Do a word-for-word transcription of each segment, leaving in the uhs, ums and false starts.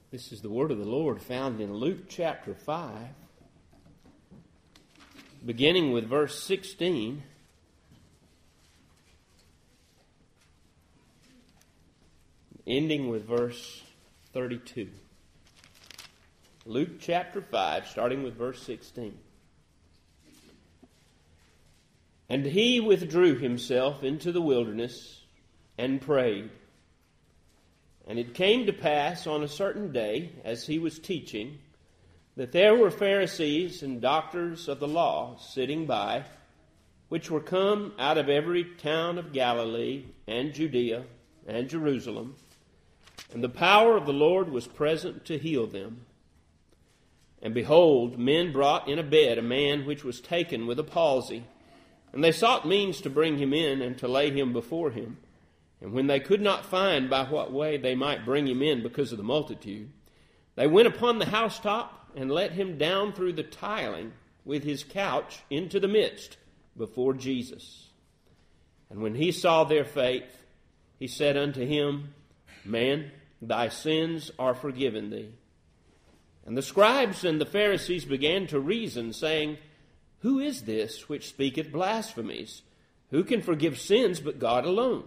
This is the word of the Lord found in Luke chapter five, beginning with verse sixteen, ending with verse thirty-two. Luke chapter five, starting with verse sixteen. And he withdrew himself into the wilderness and prayed. And it came to pass on a certain day, as he was teaching, that there were Pharisees and doctors of the law sitting by, which were come out of every town of Galilee and Judea and Jerusalem. And the power of the Lord was present to heal them. And behold, men brought in a bed a man which was taken with a palsy. And they sought means to bring him in and to lay him before him. And when they could not find by what way they might bring him in because of the multitude, they went upon the housetop and let him down through the tiling with his couch into the midst before Jesus. And when he saw their faith, he said unto him, Man, thy sins are forgiven thee. And the scribes and the Pharisees began to reason, saying, Who is this which speaketh blasphemies? Who can forgive sins but God alone?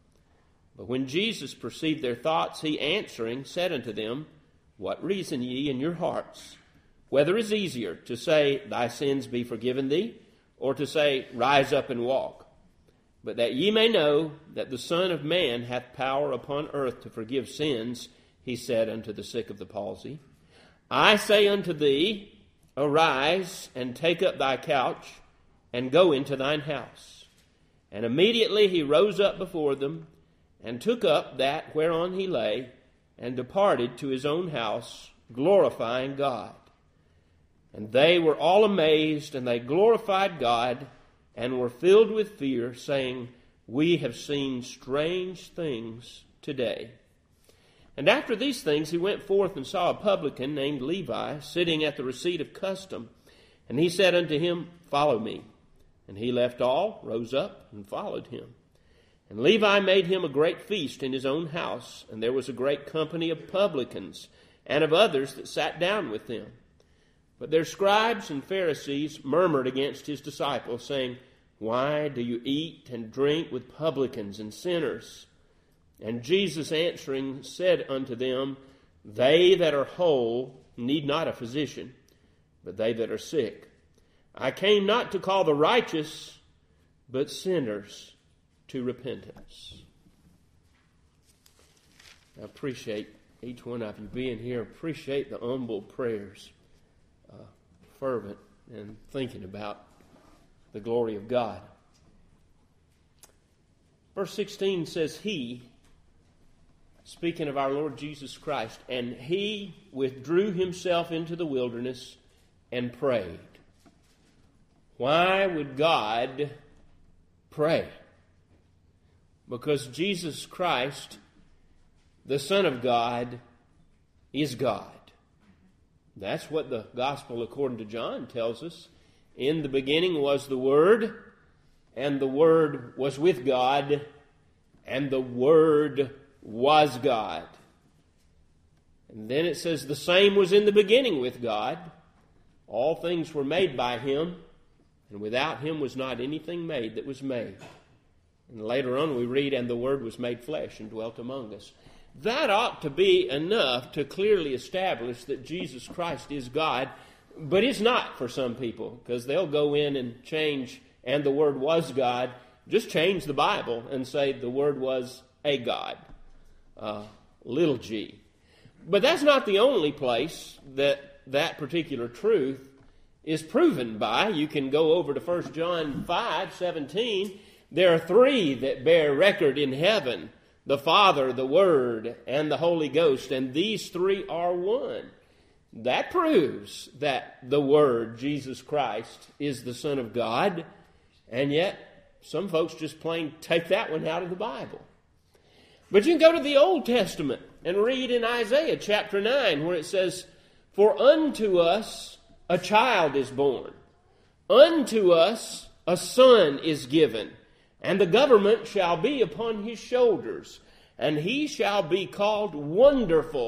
But when Jesus perceived their thoughts, he answering said unto them, What reason ye in your hearts? Whether is easier, to say, Thy sins be forgiven thee, or to say, Rise up and walk? But that ye may know that the Son of Man hath power upon earth to forgive sins, he said unto the sick of the palsy, I say unto thee, Arise, and take up thy couch, and go into thine house. And immediately he rose up before them, and took up that whereon he lay, and departed to his own house, glorifying God. And they were all amazed, and they glorified God, and were filled with fear, saying, We have seen strange things today. And after these things he went forth and saw a publican named Levi sitting at the receipt of custom. And he said unto him, Follow me. And he left all, rose up, and followed him. And Levi made him a great feast in his own house, and there was a great company of publicans and of others that sat down with them. But their scribes and Pharisees murmured against his disciples, saying, Why do you eat and drink with publicans and sinners? And Jesus answering said unto them, They that are whole need not a physician, but they that are sick. I came not to call the righteous, but sinners to repentance. I appreciate each one of you being here. Appreciate the humble prayers, uh, fervent and thinking about the glory of God. Verse sixteen says, He, speaking of our Lord Jesus Christ, and he withdrew himself into the wilderness and prayed. Why would God pray? Because Jesus Christ, the Son of God, is God. That's what the Gospel according to John tells us. In the beginning was the Word, and the Word was with God, and the Word was God. And then it says the same was in the beginning with God. All things were made by Him, and without Him was not anything made that was made. And later on we read, and the Word was made flesh and dwelt among us. That ought to be enough to clearly establish that Jesus Christ is God, but it's not for some people, because they'll go in and change, and the Word was God, just change the Bible and say the Word was a God, uh, little g. But that's not the only place that that particular truth is proven by. You can go over to First John five seventeen. There are three that bear record in heaven, the Father, the Word, and the Holy Ghost, and these three are one. That proves that the Word, Jesus Christ, is the Son of God, and yet some folks just plain take that one out of the Bible. But you can go to the Old Testament and read in Isaiah chapter nine where it says, For unto us a child is born, unto us a son is given, and the government shall be upon his shoulders, and he shall be called Wonderful,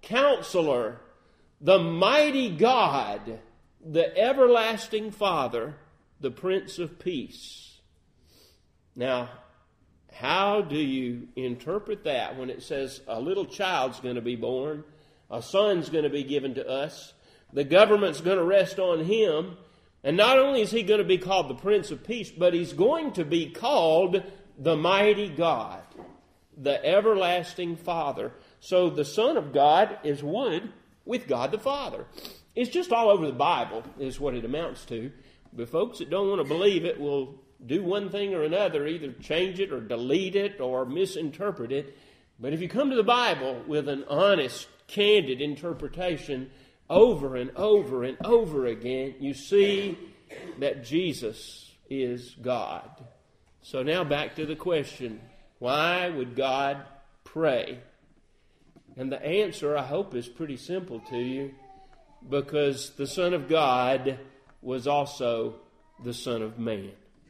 Counselor, the mighty God, the everlasting Father, the Prince of Peace. Now, how do you interpret that when it says a little child's going to be born, a son's going to be given to us, the government's going to rest on him, and not only is he going to be called the Prince of Peace, but he's going to be called the mighty God, the everlasting Father. So the Son of God is one with God the Father. It's just all over the Bible is what it amounts to. But folks that don't want to believe it will do one thing or another, either change it or delete it or misinterpret it. But if you come to the Bible with an honest, candid interpretation over and over and over again, you see that Jesus is God. So now back to the question, why would God pray? And the answer, I hope, is pretty simple to you, because the Son of God was also the Son of Man.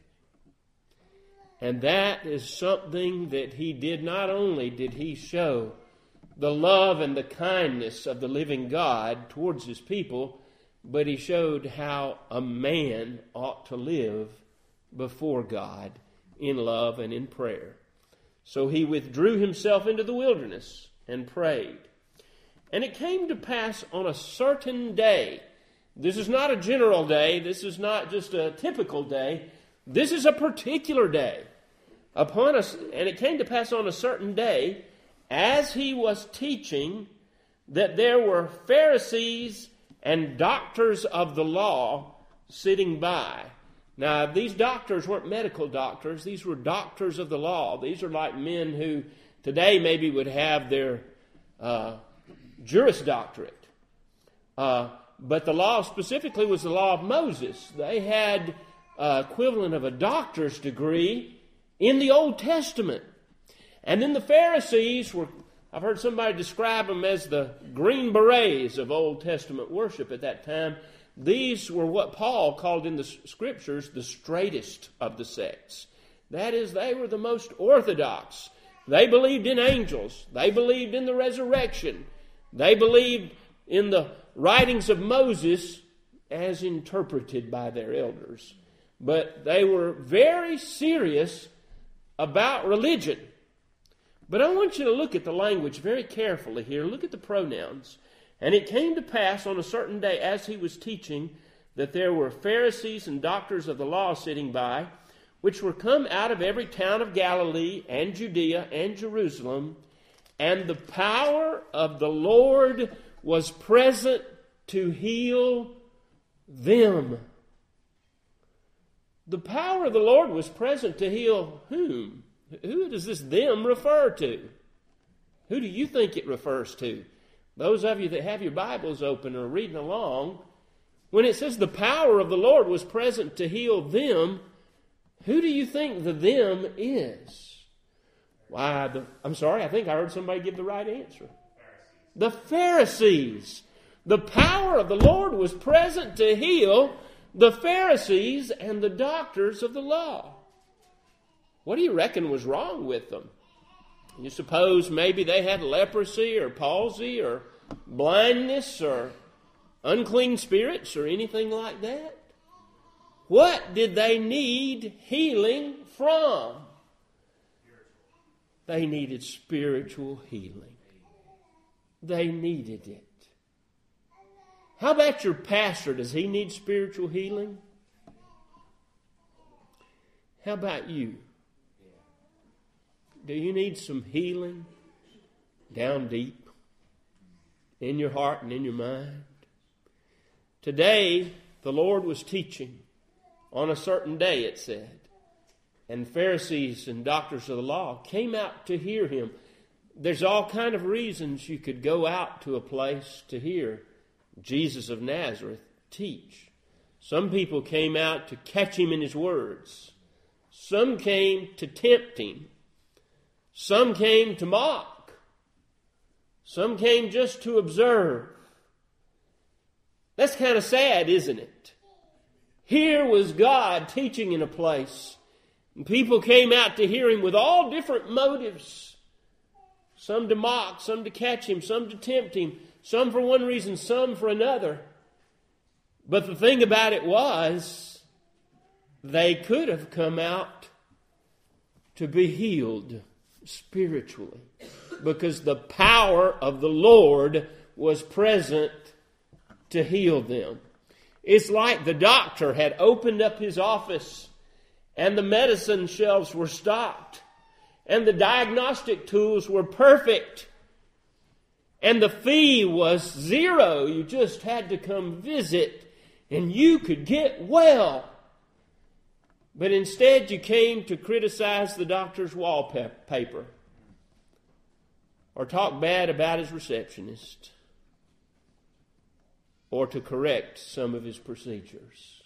And that is something that he did. Not only did he show the love and the kindness of the living God towards his people, but he showed how a man ought to live before God in love and in prayer. So he withdrew himself into the wilderness and prayed. And it came to pass on a certain day. This is not a general day. This is not just a typical day. This is a particular day. Upon us, and it came to pass on a certain day, as he was teaching, that there were Pharisees and doctors of the law sitting by. Now, these doctors weren't medical doctors. These were doctors of the law. These are like men who today maybe would have their uh, Juris Doctorate. Uh, but the law specifically was the law of Moses. They had uh, equivalent of a doctor's degree in the Old Testament. And then the Pharisees were, I've heard somebody describe them as the Green Berets of Old Testament worship at that time. These were what Paul called in the Scriptures the straightest of the sects. That is, they were the most orthodox. They believed in angels. They believed in the resurrection. They believed in the writings of Moses as interpreted by their elders. But they were very serious about religion. But I want you to look at the language very carefully here. Look at the pronouns. And it came to pass on a certain day as he was teaching that there were Pharisees and doctors of the law sitting by, which were come out of every town of Galilee and Judea and Jerusalem, and the power of the Lord was present to heal them. The power of the Lord was present to heal whom? Who does this them refer to? Who do you think it refers to? Those of you that have your Bibles open or reading along, when it says the power of the Lord was present to heal them, who do you think the them is? Why, the, I'm sorry, I think I heard somebody give the right answer. The Pharisees. The power of the Lord was present to heal the Pharisees and the doctors of the law. What do you reckon was wrong with them? You suppose maybe they had leprosy or palsy or blindness or unclean spirits or anything like that? What did they need healing from? They needed spiritual healing. They needed it. How about your pastor? Does he need spiritual healing? How about you? Do you need some healing down deep in your heart and in your mind? Today, the Lord was teaching on a certain day, it said, and Pharisees and doctors of the law came out to hear him. There's all kind of reasons you could go out to a place to hear Jesus of Nazareth teach. Some people came out to catch him in his words. Some came to tempt him. Some came to mock. Some came just to observe. That's kind of sad, isn't it? Here was God teaching in a place, and people came out to hear him with all different motives. Some to mock, some to catch him, some to tempt him, some for one reason, some for another. But the thing about it was, they could have come out to be healed spiritually, because the power of the Lord was present to heal them. It's like the doctor had opened up his office and the medicine shelves were stocked and the diagnostic tools were perfect and the fee was zero. You just had to come visit and you could get well. But instead you came to criticize the doctor's wallpaper or talk bad about his receptionist or to correct some of his procedures.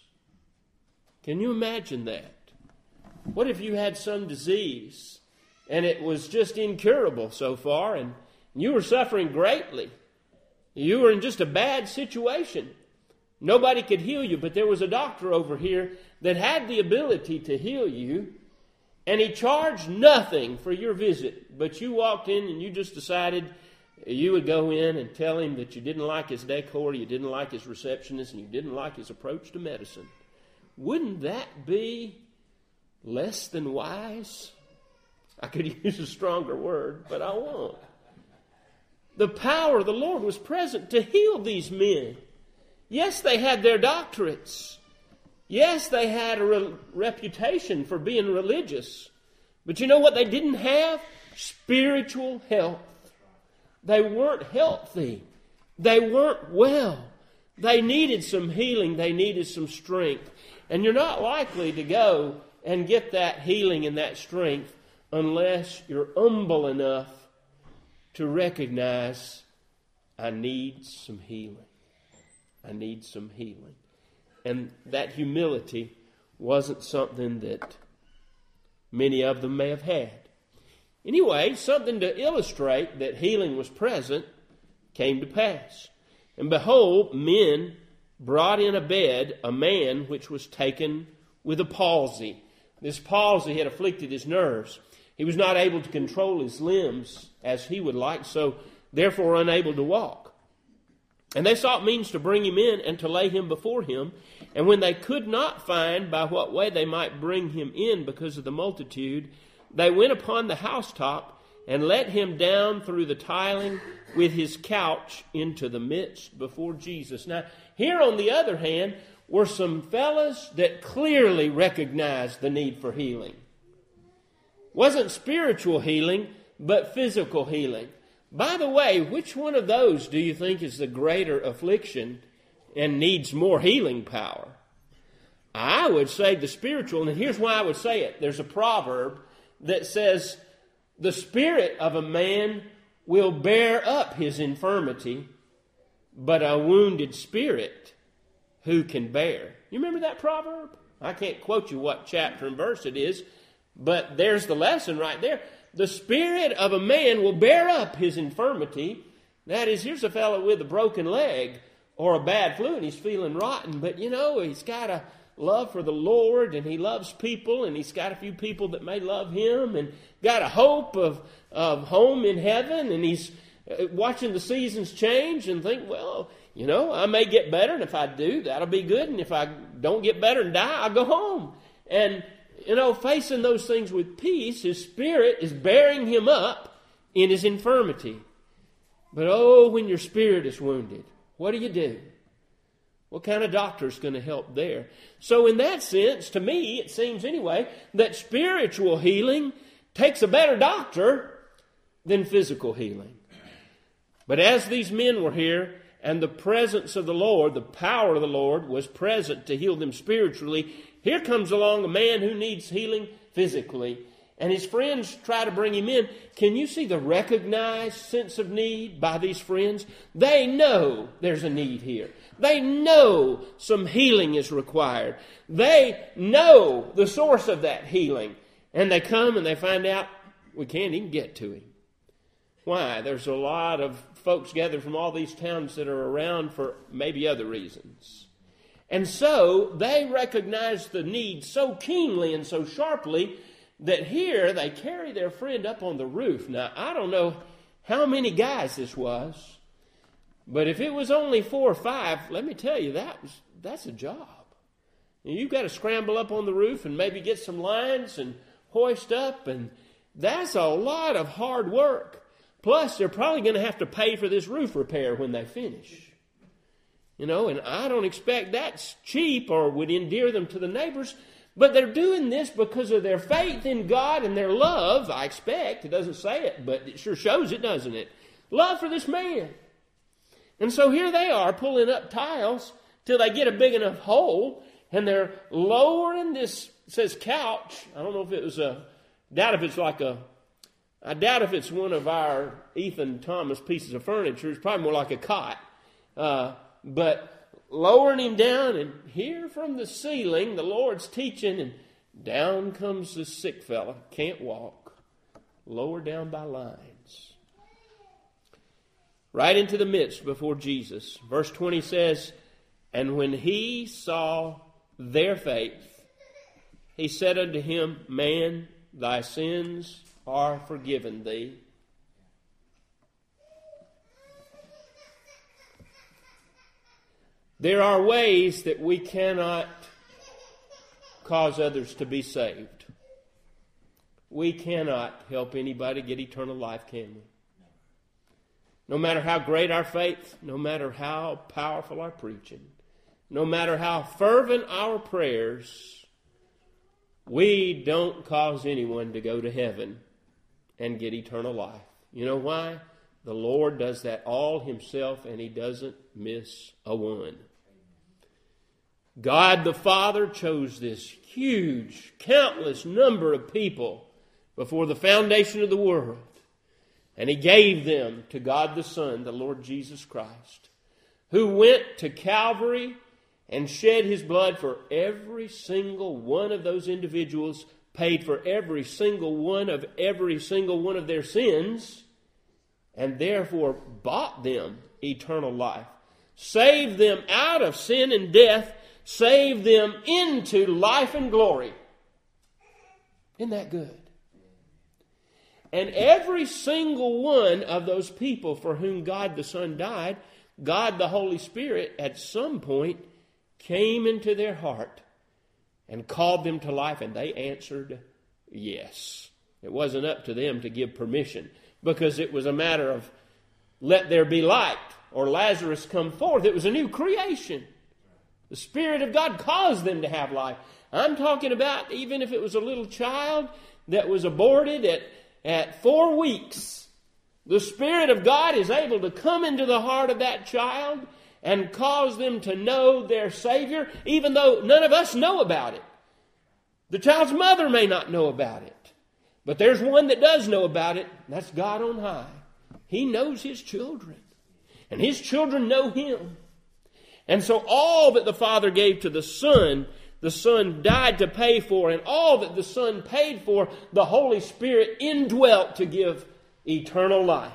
Can you imagine that? What if you had some disease and it was just incurable so far and you were suffering greatly? You were in just a bad situation. Nobody could heal you, but there was a doctor over here that had the ability to heal you, and he charged nothing for your visit. But you walked in and you just decided you would go in and tell him that you didn't like his decor, you didn't like his receptionist, and you didn't like his approach to medicine. Wouldn't that be less than wise? I could use a stronger word, but I won't. The power of the Lord was present to heal these men. Yes, they had their doctorates. Yes, they had a re- reputation for being religious. But you know what they didn't have? Spiritual health. They weren't healthy. They weren't well. They needed some healing. They needed some strength. And you're not likely to go and get that healing and that strength unless you're humble enough to recognize, I need some healing. I need some healing. And that humility wasn't something that many of them may have had. Anyway, something to illustrate that healing was present came to pass. And behold, men brought in a bed a man which was taken with a palsy. This palsy had afflicted his nerves. He was not able to control his limbs as he would like, so therefore unable to walk. And they sought means to bring him in and to lay him before him. And when they could not find by what way they might bring him in because of the multitude, they went upon the housetop and let him down through the tiling with his couch into the midst before Jesus. Now, here on the other hand were some fellas that clearly recognized the need for healing. Wasn't spiritual healing, but physical healing. By the way, which one of those do you think is the greater affliction and needs more healing power? I would say the spiritual, and here's why I would say it. There's a proverb that says, the spirit of a man will bear up his infirmity, but a wounded spirit who can bear? You remember that proverb? I can't quote you what chapter and verse it is, but there's the lesson right there. The spirit of a man will bear up his infirmity. That is, here's a fellow with a broken leg or a bad flu and he's feeling rotten, but you know, he's got a love for the Lord and he loves people and he's got a few people that may love him and got a hope of, of home in heaven, and he's watching the seasons change and think, well, you know, I may get better, and if I do, that'll be good, and if I don't get better and die, I'll go home. And you know, facing those things with peace, his spirit is bearing him up in his infirmity. But oh, when your spirit is wounded, what do you do? What kind of doctor is going to help there? So in that sense, to me, it seems anyway, that spiritual healing takes a better doctor than physical healing. But as these men were here, and the presence of the Lord, the power of the Lord was present to heal them spiritually, here comes along a man who needs healing physically. And his friends try to bring him in. Can you see the recognized sense of need by these friends? They know there's a need here. They know some healing is required. They know the source of that healing. And they come and they find out we can't even get to him. Why? There's a lot of folks gathered from all these towns that are around for maybe other reasons. And so they recognize the need so keenly and so sharply that here they carry their friend up on the roof. Now, I don't know how many guys this was, But if it was only four or five, let me tell you, that was that's a job. And you've got to scramble up on the roof and maybe get some lines and hoist up, and that's a lot of hard work. Plus, they're probably going to have to pay for this roof repair when they finish. You know, and I don't expect that's cheap or would endear them to the neighbors, but they're doing this because of their faith in God and their love, I expect. It doesn't say it, but it sure shows it, doesn't it? Love for this man. And so here they are pulling up tiles till they get a big enough hole, and they're lowering this, it says couch. I don't know if it was a, doubt if it's like a, I doubt if it's one of our Ethan Thomas pieces of furniture. It's probably more like a cot. Uh, but lowering him down, and here from the ceiling, the Lord's teaching, and down comes this sick fella, can't walk, lowered down by lines. Right into the midst before Jesus. Verse twenty says, and when he saw their faith, he said unto him, man, thy sins are forgiven thee. There are ways that we cannot cause others to be saved. We cannot help anybody get eternal life, can we? No matter how great our faith, no matter how powerful our preaching, no matter how fervent our prayers, we don't cause anyone to go to heaven and get eternal life. You know why? The Lord does that all himself, and he doesn't miss a one. God the Father chose this huge, countless number of people before the foundation of the world. And he gave them to God the Son, the Lord Jesus Christ, who went to Calvary and shed his blood for every single one of those individuals, paid for every single one of every single one of their sins, and therefore bought them eternal life, saved them out of sin and death, saved them into life and glory. Isn't that good? And every single one of those people for whom God the Son died, God the Holy Spirit at some point came into their heart and called them to life, and they answered yes. It wasn't up to them to give permission, because it was a matter of let there be light or Lazarus come forth. It was a new creation. The Spirit of God caused them to have life. I'm talking about even if it was a little child that was aborted at, at four weeks. The Spirit of God is able to come into the heart of that child and cause them to know their Savior, even though none of us know about it. The child's mother may not know about it. But there's one that does know about it. And that's God on high. He knows his children. And his children know him. And so all that the Father gave to the Son, the Son died to pay for. And all that the Son paid for, the Holy Spirit indwelt to give eternal life.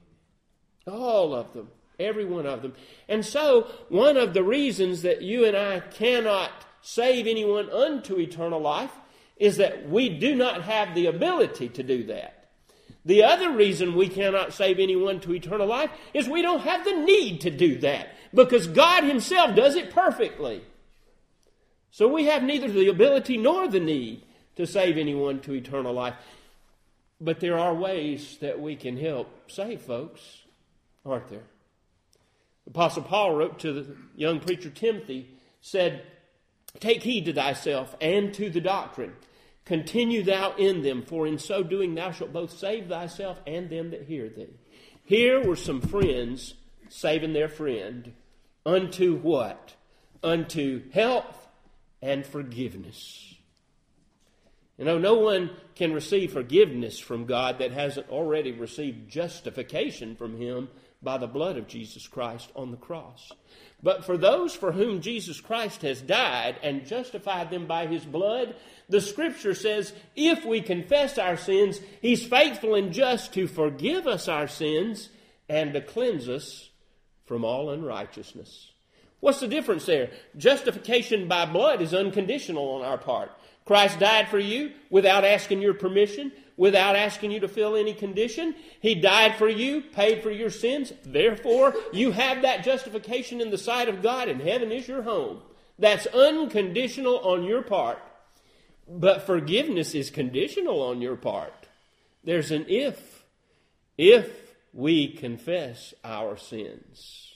All of them. Every one of them. And so one of the reasons that you and I cannot save anyone unto eternal life is that we do not have the ability to do that. The other reason we cannot save anyone to eternal life is we don't have the need to do that, because God himself does it perfectly. So we have neither the ability nor the need to save anyone to eternal life. But there are ways that we can help save folks, aren't there? Apostle Paul wrote to the young preacher Timothy, said, take heed to thyself and to the doctrine. Continue thou in them, for in so doing thou shalt both save thyself and them that hear thee. Here were some friends saving their friend. Unto what? Unto health and forgiveness. You know, no one can receive forgiveness from God that hasn't already received justification from him by the blood of Jesus Christ on the cross. But for those for whom Jesus Christ has died and justified them by his blood, the Scripture says, if we confess our sins, he's faithful and just to forgive us our sins and to cleanse us from all unrighteousness. What's the difference there? Justification by blood is unconditional on our part. Christ died for you without asking your permission, without asking you to fill any condition. He died for you, paid for your sins. Therefore, you have that justification in the sight of God, and heaven is your home. That's unconditional on your part. But forgiveness is conditional on your part. There's an if. If we confess our sins.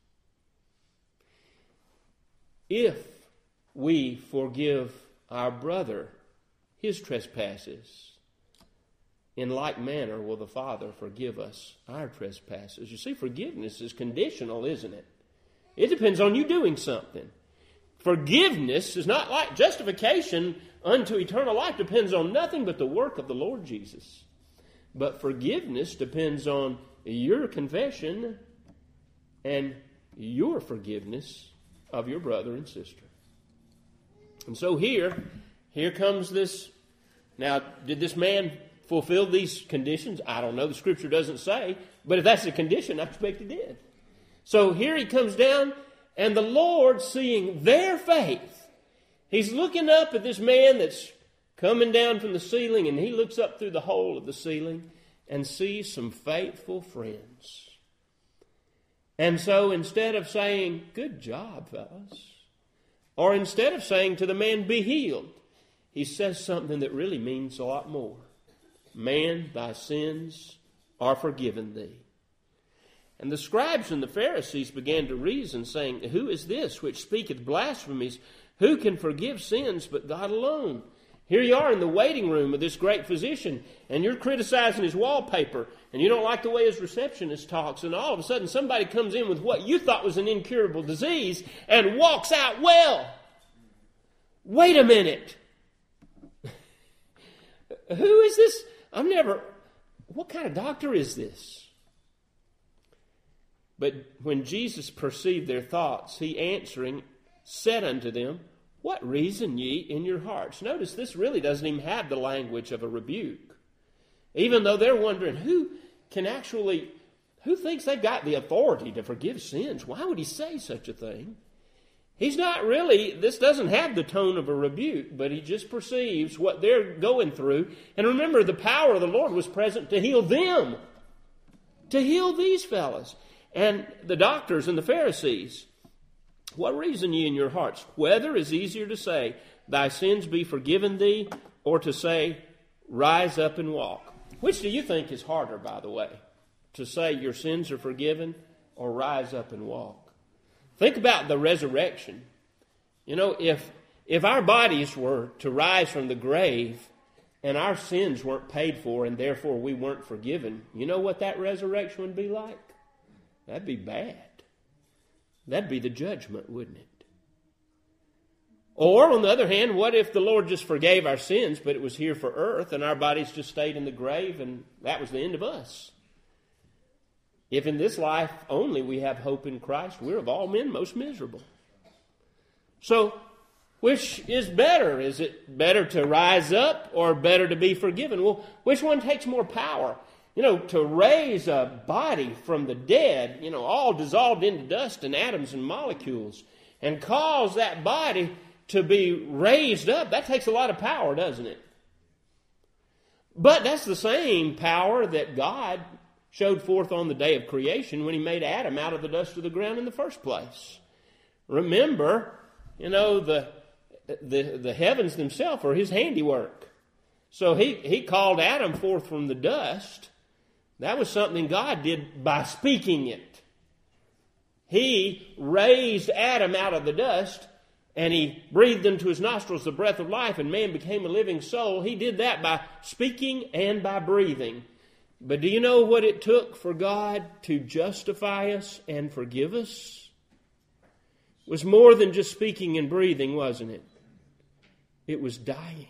If we forgive our brother his trespasses, in like manner will the Father forgive us our trespasses. You see, forgiveness is conditional, isn't it? It depends on you doing something. Forgiveness is not like justification unto eternal life depends on nothing but the work of the Lord Jesus. But forgiveness depends on your confession and your forgiveness of your brother and sister. And so here, here comes this. Now, did this man fulfill these conditions? I don't know. The Scripture doesn't say. But if that's the condition, I expect he did. So here he comes down, and the Lord, seeing their faith, he's looking up at this man that's coming down from the ceiling, and he looks up through the hole of the ceiling and sees some faithful friends. And so instead of saying, "Good job, fellas," or instead of saying to the man, "Be healed," he says something that really means a lot more. "Man, thy sins are forgiven thee." And the scribes and the Pharisees began to reason, saying, "Who is this which speaketh blasphemies? Who can forgive sins but God alone?" Here you are in the waiting room of this great physician, and you're criticizing his wallpaper, and you don't like the way his receptionist talks, and all of a sudden somebody comes in with what you thought was an incurable disease and walks out well. Wait a minute. Who is this? I've never... What kind of doctor is this? But when Jesus perceived their thoughts, he answering said unto them, "What reason ye in your hearts?" Notice this really doesn't even have the language of a rebuke. Even though they're wondering, who can actually, who thinks they've got the authority to forgive sins? Why would he say such a thing? He's not really, this doesn't have the tone of a rebuke, but he just perceives what they're going through. And remember, the power of the Lord was present to heal them, to heal these fellas. And the doctors and the Pharisees, "What reason ye in your hearts? Whether is easier to say, thy sins be forgiven thee, or to say, rise up and walk?" Which do you think is harder, by the way? To say your sins are forgiven, or rise up and walk? Think about the resurrection. You know, if if our bodies were to rise from the grave and our sins weren't paid for and therefore we weren't forgiven, you know what that resurrection would be like? That'd be bad. That'd be the judgment, wouldn't it? Or, on the other hand, what if the Lord just forgave our sins, but it was here for earth, and our bodies just stayed in the grave, and that was the end of us? If in this life only we have hope in Christ, we're of all men most miserable. So, which is better? Is it better to rise up or better to be forgiven? Well, which one takes more power? You know, to raise a body from the dead, you know, all dissolved into dust and atoms and molecules, and cause that body to be raised up, that takes a lot of power, doesn't it? But that's the same power that God showed forth on the day of creation when he made Adam out of the dust of the ground in the first place. Remember, you know, the the, the heavens themselves are his handiwork. So he, he called Adam forth from the dust. That was something God did by speaking it. He raised Adam out of the dust, and he breathed into his nostrils the breath of life, and man became a living soul. He did that by speaking and by breathing. But do you know what it took for God to justify us and forgive us? It was more than just speaking and breathing, wasn't it? It was dying.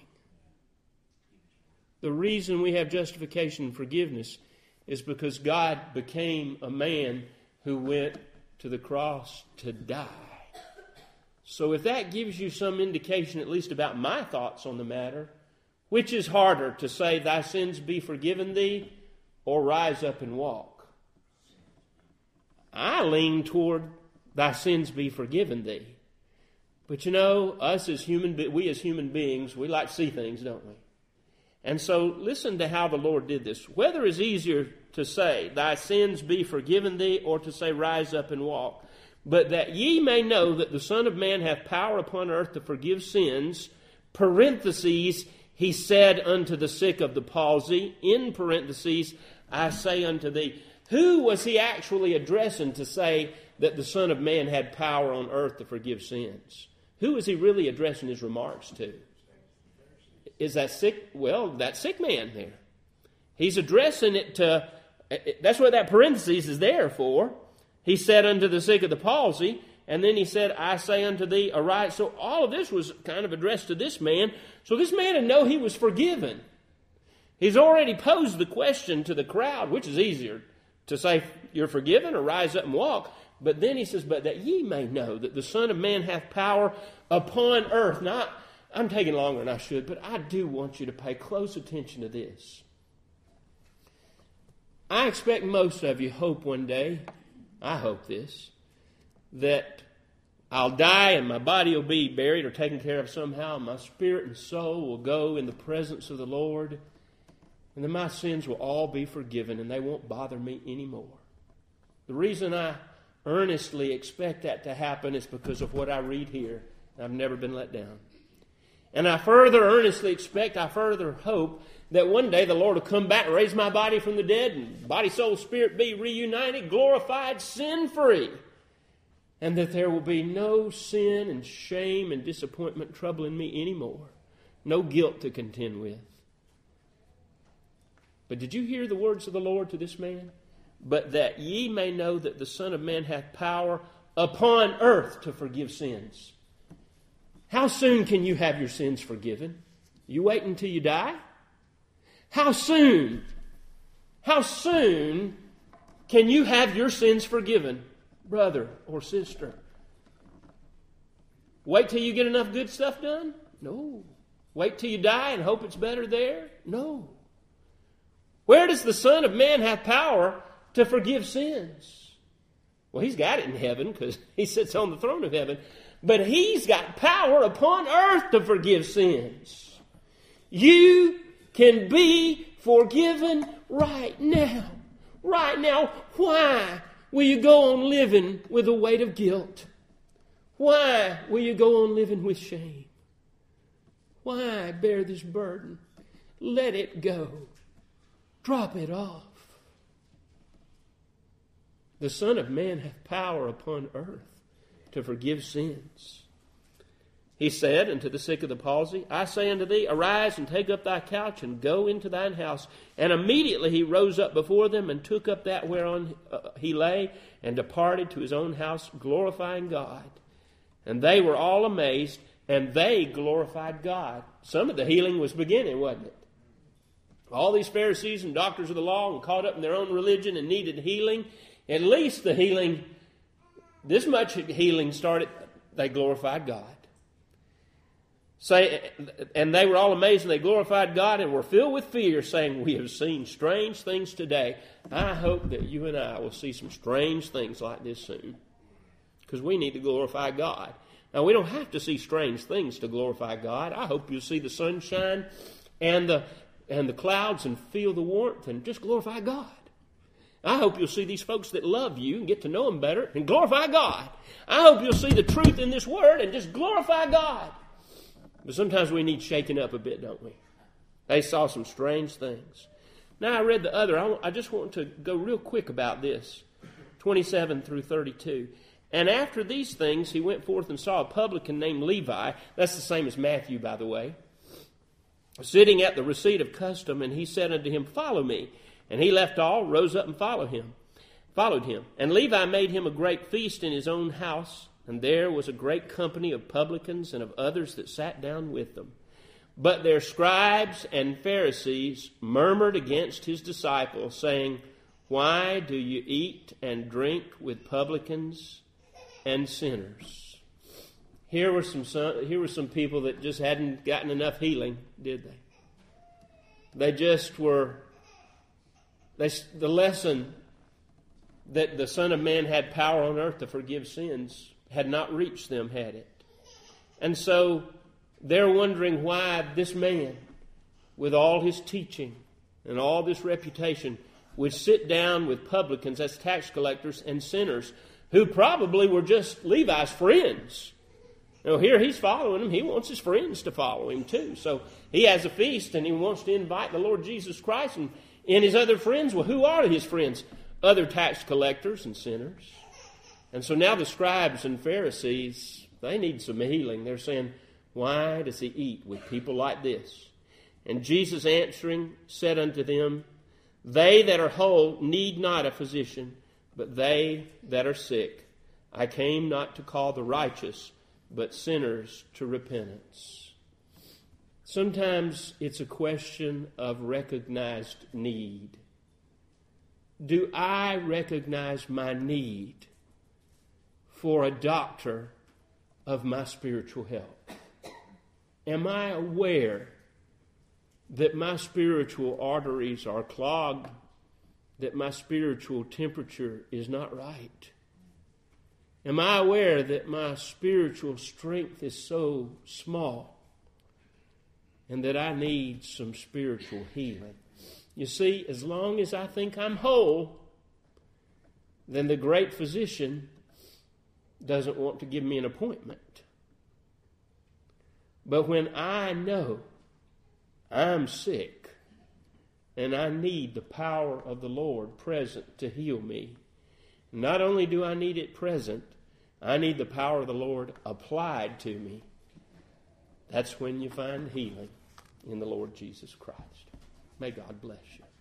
The reason we have justification and forgiveness is because God became a man who went to the cross to die. So if that gives you some indication, at least about my thoughts on the matter, which is harder, to say, thy sins be forgiven thee, or rise up and walk? I lean toward, thy sins be forgiven thee. But you know, us as human, be- we as human beings, we like to see things, don't we? And so listen to how the Lord did this. Whether is easier to say, thy sins be forgiven thee, or to say, rise up and walk. But that ye may know that the Son of Man hath power upon earth to forgive sins, parentheses, he said unto the sick of the palsy, in parentheses, I say unto thee. Who was he actually addressing to say that the Son of Man had power on earth to forgive sins? Who is he really addressing his remarks to? Is that sick? Well, that sick man there. He's addressing it to, that's what that parentheses is there for. He said unto the sick of the palsy, and then he said, I say unto thee, arise. So all of this was kind of addressed to this man. So this man would know he was forgiven. He's already posed the question to the crowd, which is easier to say, you're forgiven, or rise up and walk. But then he says, but that ye may know that the Son of Man hath power upon earth. Now, I'm taking longer than I should, but I do want you to pay close attention to this. I expect most of you hope one day, I hope this, that I'll die and my body will be buried or taken care of somehow, and my spirit and soul will go in the presence of the Lord, and then my sins will all be forgiven and they won't bother me anymore. The reason I earnestly expect that to happen is because of what I read here. I've never been let down. And I further earnestly expect, I further hope that one day the Lord will come back and raise my body from the dead, and body, soul, spirit be reunited, glorified, sin-free. And that there will be no sin and shame and disappointment troubling me anymore. No guilt to contend with. But did you hear the words of the Lord to this man? But that ye may know that the Son of Man hath power upon earth to forgive sins. How soon can you have your sins forgiven? You wait until you die? How soon? How soon can you have your sins forgiven, brother or sister? Wait till you get enough good stuff done? No. Wait till you die and hope it's better there? No. Where does the Son of Man have power to forgive sins? Well, he's got it in heaven because he sits on the throne of heaven. But he's got power upon earth to forgive sins. You can be forgiven right now. Right now. Why will you go on living with a weight of guilt? Why will you go on living with shame? Why bear this burden? Let it go. Drop it off. The Son of Man hath power upon earth to forgive sins. He said unto the sick of the palsy, I say unto thee, arise and take up thy couch and go into thine house. And immediately he rose up before them and took up that whereon uh, he lay and departed to his own house, glorifying God. And they were all amazed, and they glorified God. Some of the healing was beginning, wasn't it? All these Pharisees and doctors of the law and caught up in their own religion and needed healing. At least the healing, this much healing started, they glorified God. Say, and they were all amazed and they glorified God and were filled with fear, saying, we have seen strange things today. I hope that you and I will see some strange things like this soon. Because we need to glorify God. Now, we don't have to see strange things to glorify God. I hope you'll see the sunshine and the and the clouds and feel the warmth and just glorify God. I hope you'll see these folks that love you and get to know them better and glorify God. I hope you'll see the truth in this word and just glorify God. But sometimes we need shaking up a bit, don't we? They saw some strange things. Now I read the other. I, I just want to go real quick about this. twenty-seven through thirty-two. And after these things he went forth and saw a publican named Levi. That's the same as Matthew, by the way. Sitting at the receipt of custom, and he said unto him, follow me. And he left all, rose up and followed him. Followed him. And Levi made him a great feast in his own house. And there was a great company of publicans and of others that sat down with them. But their scribes and Pharisees murmured against his disciples, saying, why do you eat and drink with publicans and sinners? Here were some here were some people that just hadn't gotten enough healing, did they? They just were. They, the lesson that the Son of Man had power on earth to forgive sins had not reached them, had it? And so they're wondering why this man, with all his teaching and all this reputation, would sit down with publicans, that's tax collectors, and sinners, who probably were just Levi's friends. Now here he's following him. He wants his friends to follow him too. So he has a feast and he wants to invite the Lord Jesus Christ and, and his other friends. Well, who are his friends? Other tax collectors and sinners. And so now the scribes and Pharisees, they need some healing. They're saying, why does he eat with people like this? And Jesus answering said unto them, they that are whole need not a physician, but they that are sick. I came not to call the righteous, but sinners to repentance. Sometimes it's a question of recognized need. Do I recognize my need for a doctor of my spiritual health? Am I aware that my spiritual arteries are clogged, that my spiritual temperature is not right? Am I aware that my spiritual strength is so small and that I need some spiritual healing? You see, as long as I think I'm whole, then the great physician doesn't want to give me an appointment. But when I know I'm sick and I need the power of the Lord present to heal me, not only do I need it present, I need the power of the Lord applied to me. That's when you find healing in the Lord Jesus Christ. May God bless you.